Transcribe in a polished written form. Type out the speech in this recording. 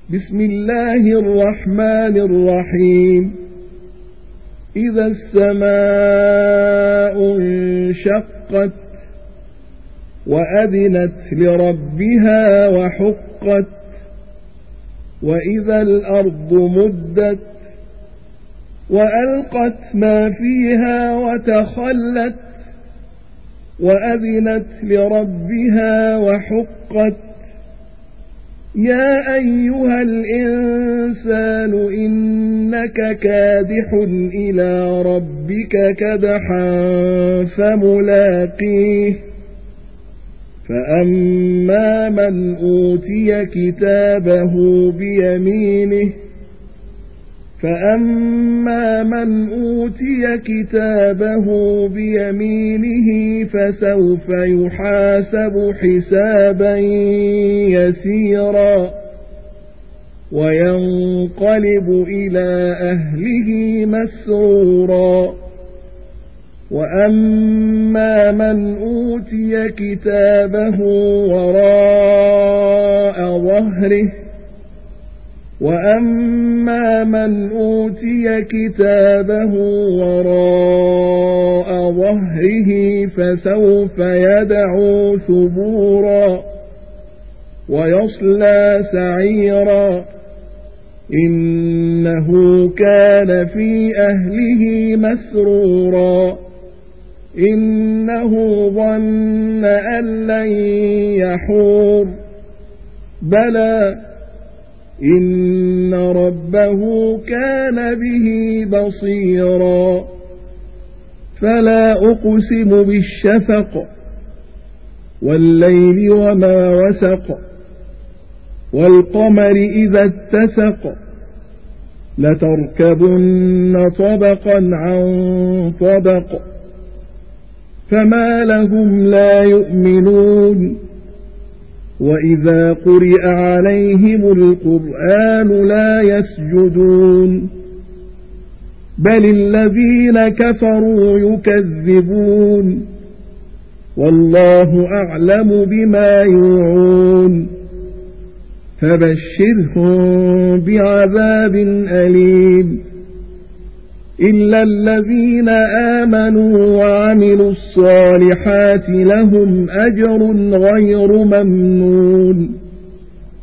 بسم الله الرحمن الرحيم إذا السماء انشقت وأذنت لربها وحقت وإذا الأرض مدت وألقت ما فيها وتخلت وأذنت لربها وحقت يا أيها الإنسان إنك كادح إلى ربك كدحا فملاقيه فأما من أوتي كتابه بيمينه فسوف يحاسب حسابا يسيرا وينقلب إلى أهله مسرورا وأما من أوتي كتابه وراء ظهره فسوف يدعو ثبورا ويصلى سعيرا إنه كان في أهله مسرورا إنه ظن أن لن يحور بلى إن ربه كان به بصيرا فلا أقسم بالشفق والليل وما وسق والقمر إذا اتسق لتركبن طبقا عن طبق فما لهم لا يؤمنون وإذا قرئ عليهم القرآن لا يسجدون بل الذين كفروا يكذبون والله أعلم بما يوعون فبشرهم بعذاب أليم إلا الذين آمنوا وعملوا الصالحات لهم أجر غير ممنون